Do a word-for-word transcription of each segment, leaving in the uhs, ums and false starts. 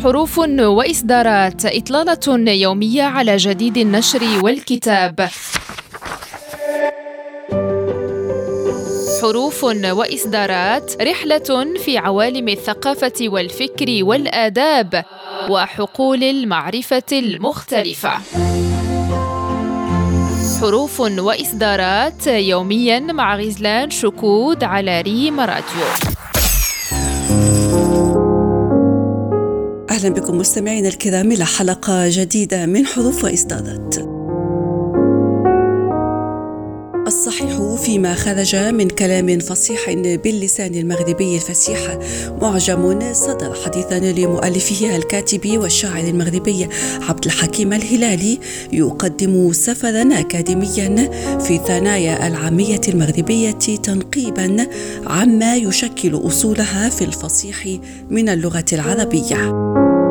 حروف وإصدارات، إطلالة يومية على جديد النشر والكتاب. حروف وإصدارات، رحلة في عوالم الثقافة والفكر والآداب وحقول المعرفة المختلفة. حروف وإصدارات يومياً مع غزلان شكود على ريم راديو. أهلا بكم مستمعين الكرام إلى حلقة جديدة من حروف وإصدارات. الصحيح فيما خرج من كلام فصيح باللسان المغربي الفسيح معجم صدر حديثا لمؤلفه الكاتب والشاعر المغربي عبد الحكيم الهلالي، يقدم سفرا أكاديميا في ثنايا العامية المغربية تنقيبا عما يشكل أصولها في الفصيح من اللغة العربية.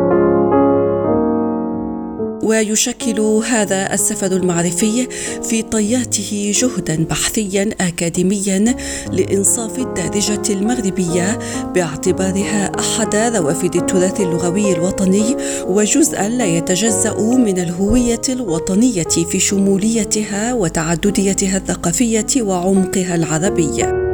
ويشكل هذا السفر المعرفي في طياته جهدا بحثيا أكاديميا لإنصاف الدارجة المغربية باعتبارها أحد روافد التراث اللغوي الوطني وجزءا لا يتجزأ من الهوية الوطنية في شموليتها وتعدديتها الثقافية وعمقها العربي.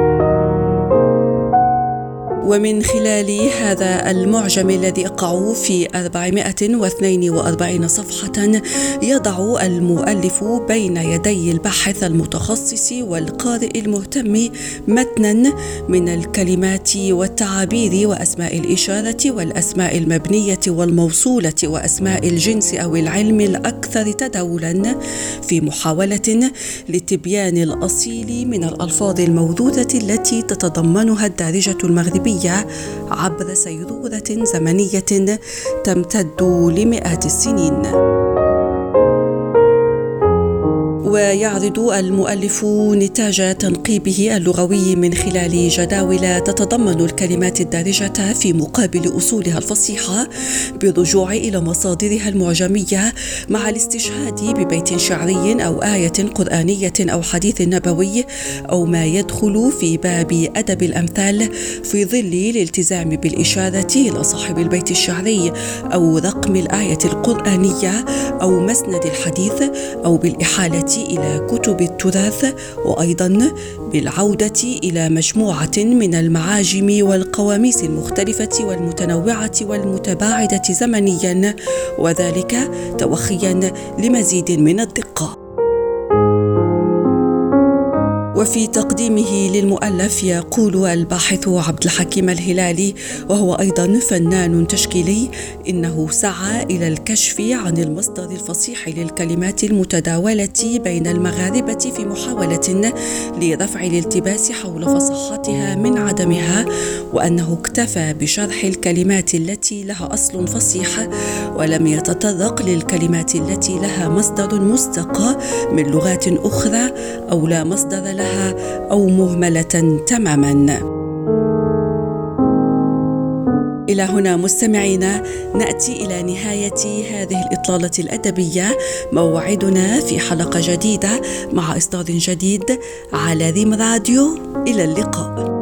ومن خلال هذا المعجم الذي يقع في أربعمائة واثنين وأربعين صفحة يضع المؤلف بين يدي الباحث المتخصص والقارئ المهتم متنا من الكلمات والتعابير وأسماء الإشارة والأسماء المبنية والموصولة وأسماء الجنس أو العلم الأكثر تداولا في محاولة لتبيان الأصيل من الألفاظ الموروثة التي تتضمنها الدارجة المغربية عبر سيرورة زمنية تمتد لمئات السنين. ويعرض المؤلف نتاج تنقيبه اللغوي من خلال جداول تتضمن الكلمات الدارجة في مقابل أصولها الفصيحة بالرجوع إلى مصادرها المعجمية مع الاستشهاد ببيت شعري أو آية قرآنية أو حديث نبوي أو ما يدخل في باب أدب الأمثال في ظل الالتزام بالإشارة إلى صاحب البيت الشعري أو رقم الآية القرآنية أو مسند الحديث أو بالإحالة إلى كتب التراث، وأيضا بالعودة إلى مجموعة من المعاجم والقواميس المختلفة والمتنوعة والمتباعدة زمنيا، وذلك توخيا لمزيد من الدقة. وفي تقديمه للمؤلف يقول الباحث عبد الحكيم الهلالي وهو أيضا فنان تشكيلي إنه سعى إلى الكشف عن المصدر الفصيح للكلمات المتداولة بين المغاربة في محاولة لرفع الالتباس حول فصاحتها من عدمها، وأنه اكتفى بشرح الكلمات التي لها أصل فصيح ولم يتطرق للكلمات التي لها مصدر مستقى من لغات أخرى أو لا مصدر لها أو مهملة تماما. إلى هنا مستمعينا نأتي إلى نهاية هذه الإطلالة الأدبية. موعدنا في حلقة جديدة مع إصدار جديد على ريم راديو. إلى اللقاء.